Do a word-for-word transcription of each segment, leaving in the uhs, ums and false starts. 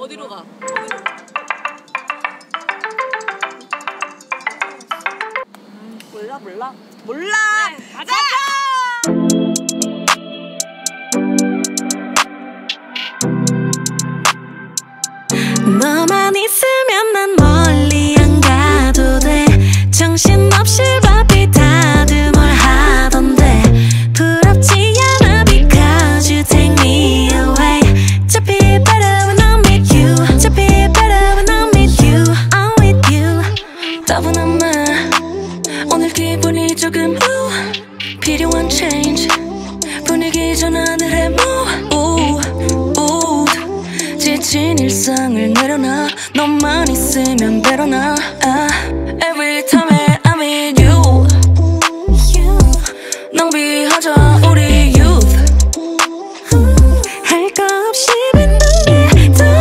어디로 가? 음, 몰라 몰라 몰라. 네, 가자! 너만 있으면 난 멀리 안 가도 돼. 정신없이 바삐 다들 뭘 하던데 부럽지 않아 because you take me away. To be better when I'm with you. To be better when I'm with you. I'm with you. 따분한 말 오늘 기분이 조금 우 필요한 change 분위기 전환을 해보 지친 일상을 내려놔. 너만 있으면 배로나 ah. Every time I'm with you 낭비하자 우리 youth. 할 거 없이 빈둥이 더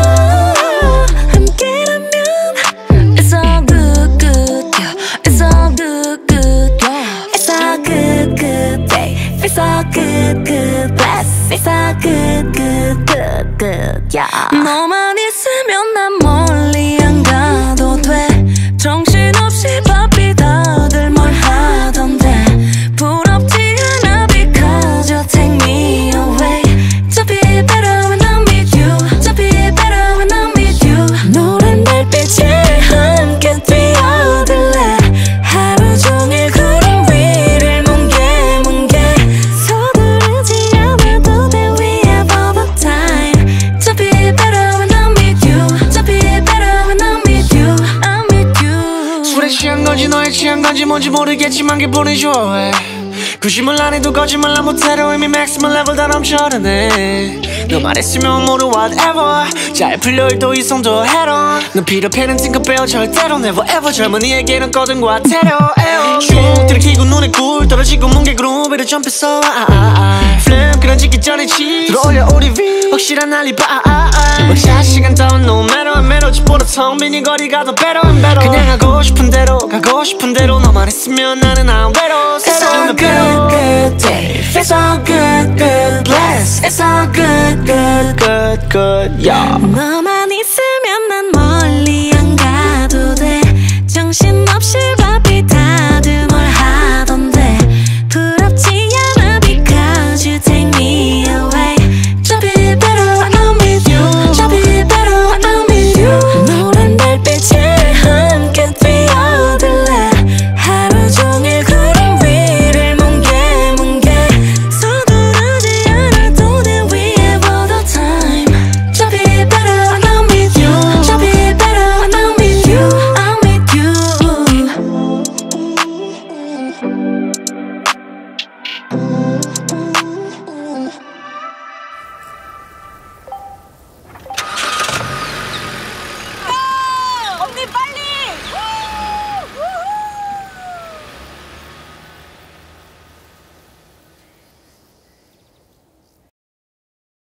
함께라면 It's all good good yeah. It's all good good yeah. It's all good good day. It's all good good bless. It's all good good good good yeah. 너만 있으면 난 멀리 안 가도 돼. 정신없이 바삐 다들 뭘 하던데 부럽지 않아 because you take me away. To be better when I'm with you. To be better when I'm with you. 노란 달빛에 함께 뛰어들래. 하루 종일 구름 위를 뭉게 뭉게 서두르지 않아도 돼. We have all the time. To be better when I'm with you. To be better when I'm with you. I'm with you. 술에 취한 건지 너에 취한 건지 뭔지 모르겠지만 기분이 좋아해. 구심을 안 해도 거짓말 안 못해도 이미 maximum level 다 넘쳐르네. 너만 있으면 모두 whatever 잘 풀려도 이성도 해로. 넌 피터팬은 팅커벨 절대로 never ever 젊은이에게는 꺼든과 테러. 쭉 들이키고 눈에 꿀 떨어지고 뭉개 그루비를 점프해서 플레임 그런 짓기 전에 치즈 들어올려 우리 위 확실한 알리바 wak샷 시간 따윈 no matter 메로지보다 텅 빈 이 거리가 더 better and better. 그냥 하고 싶은 대로 가고 싶은 대로 너만 있으면 나는 안 외로워. It's all good good day. It's all good good bless. It's all good good good good yeah.